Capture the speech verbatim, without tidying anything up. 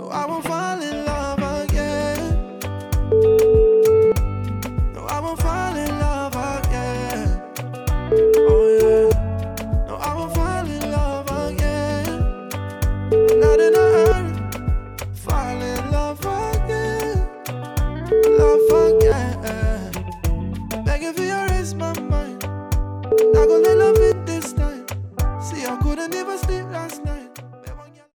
No, I won't fall in love again. No, I won't fall in love again. Oh yeah. No, I won't fall in love again. I'm not in a hurry. Fall in love again. Love again. Begging for your